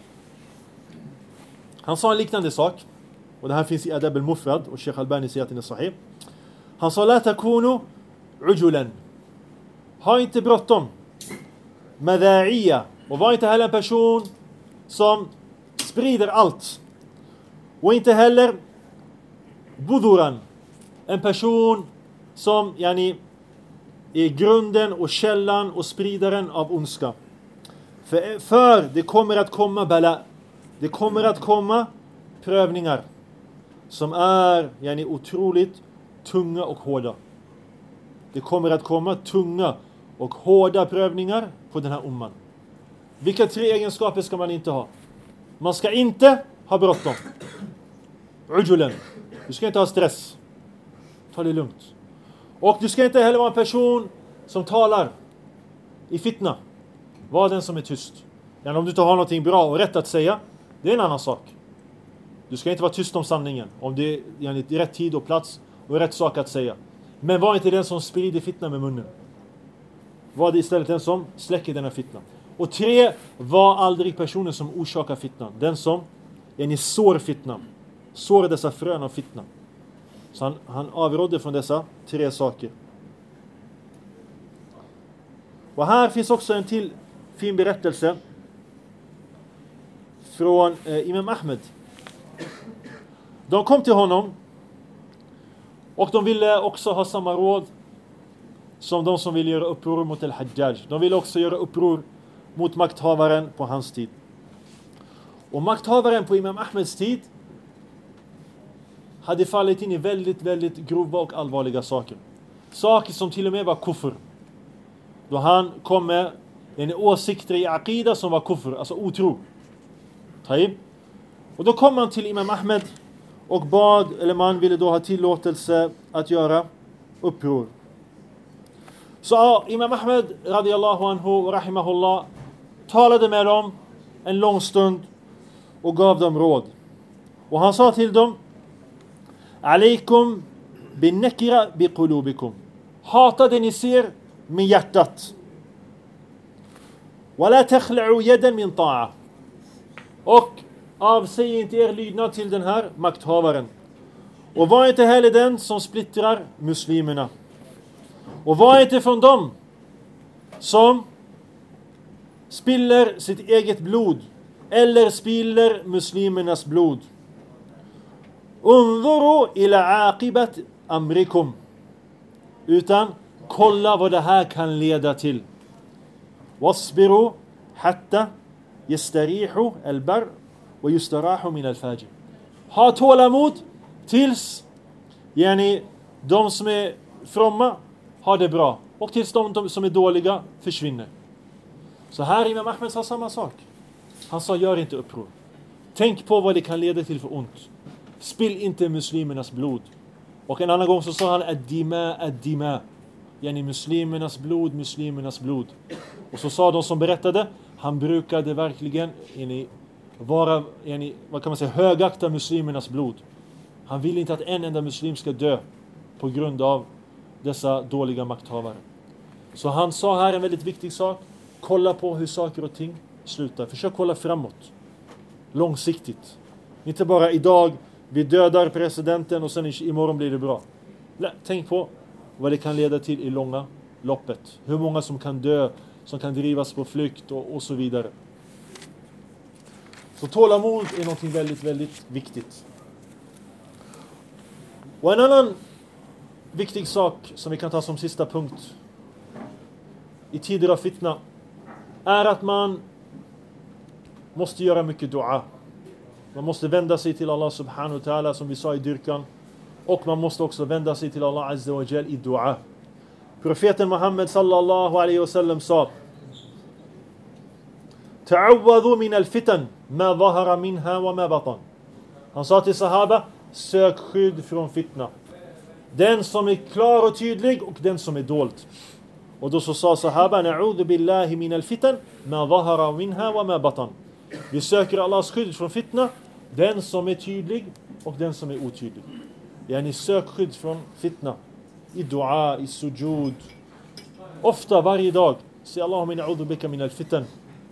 han sa en liknande sak. Och det här finns i Adab al-Mufrad och Sheikh Albani säger att den är sahih. Han sa la takunu ujulan. Ha inte bråttom. Madha'iya. Och var inte heller en person som sprider allt. Och inte heller buduran. En person som yani, är grunden och källan och spridaren av ondska. För, för det kommer att komma bala. Det kommer att komma prövningar som är yani, otroligt tunga och hårda. Det kommer att komma tunga och hårda prövningar på den här umman. Vilka tre egenskaper ska man inte ha? Man ska inte ha bråttom. Ujulen. Du ska inte ha stress. Ta det lugnt. Och du ska inte heller vara en person som talar i fitna. Var den som är tyst. Men om du inte har någonting bra och rätt att säga, det är en annan sak. Du ska inte vara tyst om sanningen. Om det är rätt tid och plats och rätt sak att säga. Men var inte den som sprider fitna med munnen. Var det istället den som släcker denna fitna. Och tre, var aldrig personen som orsakar fitnan. Den som är ni sår fitna. Sår dessa frön av fitna. Så han, han avrådde från dessa tre saker. Och här finns också en till fin berättelse från eh, Imam Ahmed. De kom till honom och de ville också ha samma råd som de som ville göra uppror mot al-Hajjaj. De ville också göra uppror mot makthavaren på hans tid. Och makthavaren på Imam Ahmeds tid hade fallit in i väldigt, väldigt grova och allvarliga saker. Saker som till och med var kufr. Då han kom med en åsikter i aqida som var kufr, alltså otro. Taib. Och då kom man till Imam Ahmed och bad, eller man ville då ha tillåtelse att göra uppror. Så Imam Ahmed radiallahu anhu och rahimahullah talade med dem en lång stund och gav dem råd. Och han sa till dem: Alaykum bin nakira bi qulubikum. Hata det ni ser med hjärtat. Wala takhla'u yadan min ta'a. Och avsäg inte er lydnad till den här makthavaren. Och var inte heller den som splittrar muslimerna. Och var inte från dem som spiller sitt eget blod eller spiller muslimernas blod. Unzuru ila aqibat amrikum. Utan kolla vad det här kan leda till. Wasbiru hatta yastarihu al-bar wa yustarahu min al-fajr. Ha tålamod tills yani, de som är fromma har det bra. Och tills de som är dåliga försvinner. Så här Imam Ahmed sa samma sak. Han sa: gör inte uppror. Tänk på vad det kan leda till för ont. Spill inte muslimernas blod. Och en annan gång så sa han: ad-dima, ad-dima. Yani muslimernas blod, muslimernas blod. Och så sa de som berättade: han brukade verkligen yani, vara, yani, vad kan man säga, högakta muslimernas blod. Han ville inte att en enda muslim ska dö på grund av dessa dåliga makthavare. Så han sa här en väldigt viktig sak: kolla på hur saker och ting slutar. Försök kolla framåt. Långsiktigt. Inte bara idag, vi dödar presidenten och sen imorgon blir det bra. Tänk på vad det kan leda till i långa loppet. Hur många som kan dö, som kan drivas på flykt och, och så vidare. Så tålamod är något väldigt, väldigt viktigt. Och en annan viktig sak som vi kan ta som sista punkt i tider av fitna är att man måste göra mycket dua. Man måste vända sig till Allah subhanahu wa ta'ala, som vi sa i dyrkan. Och man måste också vända sig till Allah azza wa jal i dua. Profeten Muhammed sallallahu alaihi wasallam sa: ta'awwadhu min al-fitan ma dhahara minha wa ma batan. Han sa till sahaba, sök skydd från fitna. Den som är klar och tydlig och den som är dold. Och då så sa sahaba, na'udhu billahi min al-fitan ma dhahara minha wa ma batan. Vi söker Allahs skydd från fitna, den som är tydlig och den som är otydlig. Yani sök skydd från fitna. I dua, i sujud. Ofta, varje dag. Säg Allahumma na'udhu bika min al-fitan.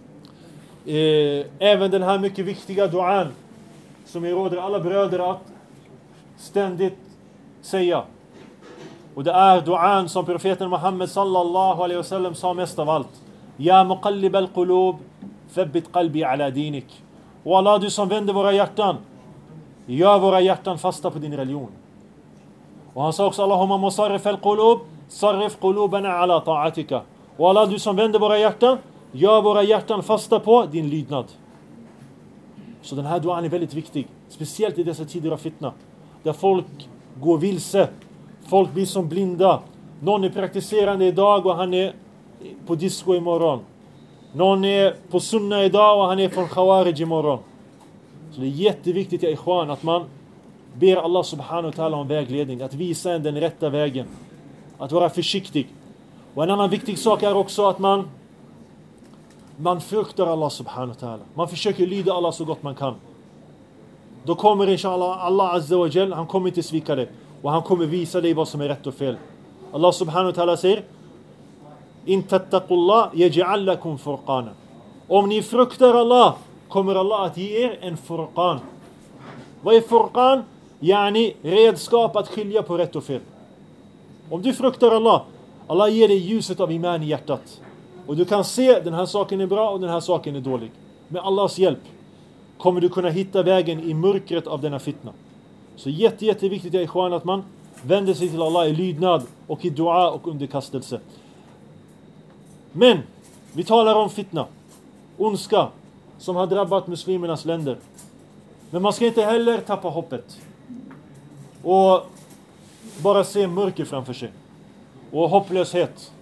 Även den här mycket viktiga duan som jag råder alla bröder att ständigt säga. Och det är duan som profeten Muhammed sallallahu alaihi wasallam sa mest av allt. Ya muqallib al-qulub, thabbit qalbi ala dinik. Och Allah, du som vänder våra hjärtan, gör våra hjärtan fasta på din religion. Och han sa också, Allahumma musarrif al-qulub, sarrif qulubana ala ta'atika. Och Allah, du som vänder våra hjärtan, gör våra hjärtan fasta på din lydnad. Så den här duan är väldigt viktig. Speciellt i dessa tider av fitna. Där folk går vilse. Folk blir som blinda. Någon är praktiserande idag och han är på disco imorgon. Någon är på sunna idag och han är från khawarij imorgon. Så det är jätteviktigt, ja ikhwan, att man ber Allah subhanahu wa ta'ala om vägledning. Att visa en den rätta vägen. Att vara försiktig. Och en annan viktig sak är också att man Man fruktar Allah subhanahu wa ta'ala. Man försöker lyda Allah så gott man kan. Då kommer inshallah Allah azza wa jal, han kommer inte svika dig. Och han kommer visa dig vad som är rätt och fel. Allah subhanahu wa ta'ala säger, in tattaqullah yaj'al lakum furqana. Om ni fruktar Allah kommer Allah att ge er en furqan. Vad är furqan? Yani redskap att skilja på rätt och fel. Om du fruktar Allah, Allah ger dig ljuset av iman i hjärtat. Och du kan se den här saken är bra och den här saken är dålig. Med Allahs hjälp kommer du kunna hitta vägen i mörkret av denna fitna. Så jätte, jätteviktigt är ikhwan att man vänder sig till Allah i lydnad och i dua och underkastelse. Men vi talar om fitna, ondska som har drabbat muslimernas länder. Men man ska inte heller tappa hoppet och bara se mörker framför sig och hopplöshet.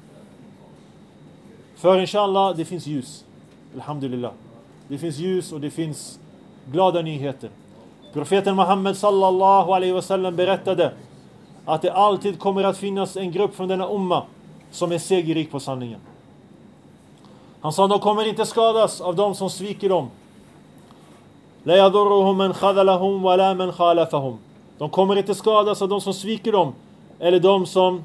För inshallah, det finns ljus. Alhamdulillah. Det finns ljus och det finns glada nyheter. Profeten Muhammed sallallahu alaihi wasallam berättade att det alltid kommer att finnas en grupp från denna umma som är segerrik på sanningen. Han sa, de kommer inte skadas av de som sviker dem. La yadurruhum man khadalahum wa la man khalafahum. De kommer inte skadas av de som sviker dem eller de som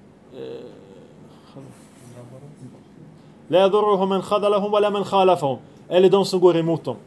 La yadurruhum man khadalahum wa la man khalafahum, eller de som går emot dem.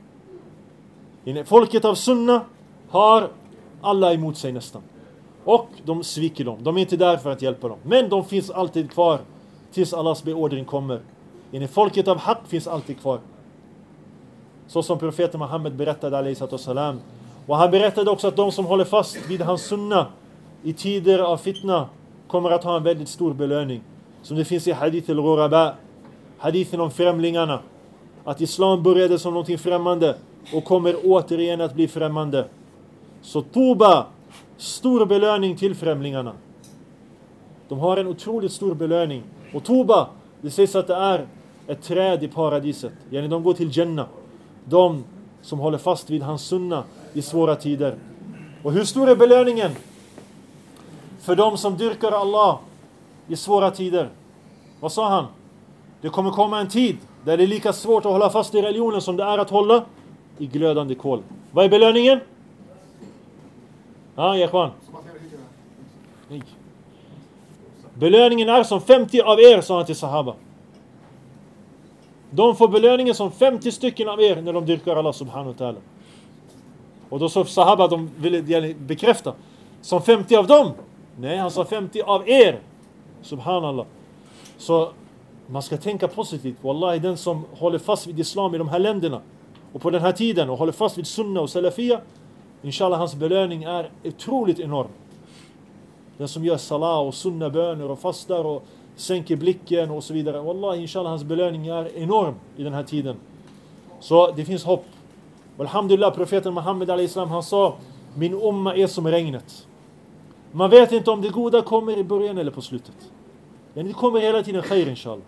Folket av sunna har alla emot sig nästan. Och de sviker dem. De är inte där för att hjälpa dem. Men de finns alltid kvar tills Allahs beordring kommer. Folket av haq finns alltid kvar. Så som profeten Muhammed berättade alayhi salam. Och han berättade också att de som håller fast vid hans sunna i tider av fitna kommer att ha en väldigt stor belöning. Som det finns i hadith al-Ghuraba, hadithen om främlingarna. Att islam började som någonting främmande och kommer återigen att bli främmande. Så tuba, stor belöning till främlingarna. De har en otroligt stor belöning. Och tuba, det sägs att det är ett träd i paradiset. Yani de går till Jannah. De som håller fast vid hans sunna i svåra tider. Och hur stor är belöningen för de som dyrkar Allah i svåra tider? Vad sa han? Det kommer komma en tid där det är lika svårt att hålla fast i religionen som det är att hålla i glödande kol. Vad är belöningen? Ja, Jekwan. Nej. Belöningen är som femtio av er, sa han till sahaba. De får belöningen som femtio stycken av er när de dyrkar Allah subhanahu wa ta'ala. Och då sa sahaba, de ville bekräfta, som femtio av dem. Nej, han sa femtio av er. Subhanallah. Så man ska tänka positivt. Wallahi, den som håller fast vid islam i de här länderna och på den här tiden och håller fast vid sunna och salafia, inshallah hans belöning är otroligt enorm. Den som gör salah och sunna böner och fastar och sänker blicken och så vidare. Wallahi, inshallah hans belöning är enorm i den här tiden. Så det finns hopp. Alhamdulillah, profeten Muhammed alayhi salam, han sa, min umma är som regnet. Man vet inte om det goda kommer i början eller på slutet. Men det kommer hela tiden khair inshallah.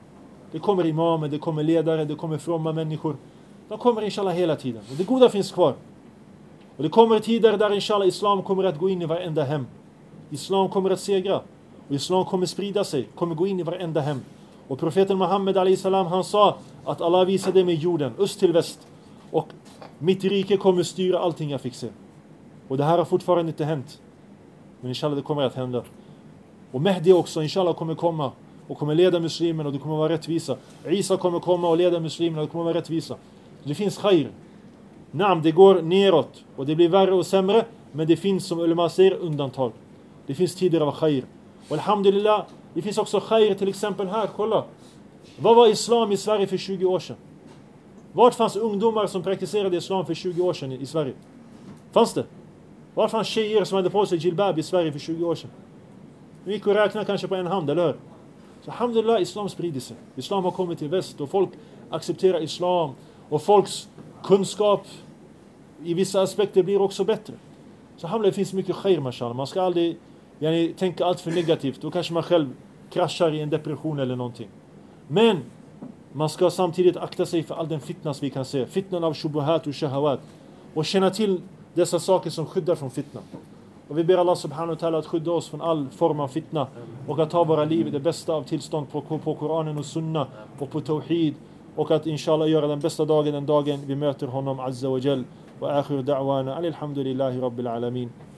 Det kommer imamer, det kommer ledare, det kommer fromma människor. De kommer inshallah hela tiden. Och det goda finns kvar. Och det kommer tider där inshallah islam kommer att gå in i varenda hem. Islam kommer att segra. Och islam kommer sprida sig, kommer gå in i varenda hem. Och profeten Muhammed alayhi salam, han sa att Allah visade mig jorden, öst till väst. Och mitt rike kommer styra allting jag fick se. Och det här har fortfarande inte hänt. Men inshallah det kommer att hända. Och Mehdi också inshallah kommer komma och kommer leda muslimerna och det kommer vara rättvisa. Isa kommer komma och leda muslimerna och det kommer vara rättvisa. Så det finns khair. Nam, det går neråt och det blir värre och sämre, men det finns som ulema säger undantag. Det finns tider av khair. Och alhamdulillah, det finns också khair till exempel här, kolla. Vad var islam i Sverige för tjugo år sedan? Vart fanns ungdomar som praktiserade islam för tjugo år sedan i Sverige? Fanns det? Vart fanns tjejer som hade på sig jilbab i Sverige för tjugo år sedan? Vi gick och räkna kanske på en hand, eller hur? Så alhamdulillah, islam sprider sig. Islam har kommit till väst och folk accepterar islam. Och folks kunskap i vissa aspekter blir också bättre. Så alhamdulillah, det finns mycket khair, mashallah. Man ska aldrig yani, tänka allt för negativt. Då kanske man själv kraschar i en depression eller någonting. Men man ska samtidigt akta sig för all den fitnas vi kan se. Fitnan av shubuhat och shahawat. Och känna till dessa saker som skyddar från fitna. Och vi ber Allah subhanahu wa ta'ala att skydda oss från all form av fitna. Och att ta våra liv i det bästa av tillstånd på, på Koranen och Sunna. Och på Tawhid. Och att inshallah göra den bästa dagen den dagen vi möter honom azza wa jal. Wa akhir da'wana alhamdulillahi rabbil alamin.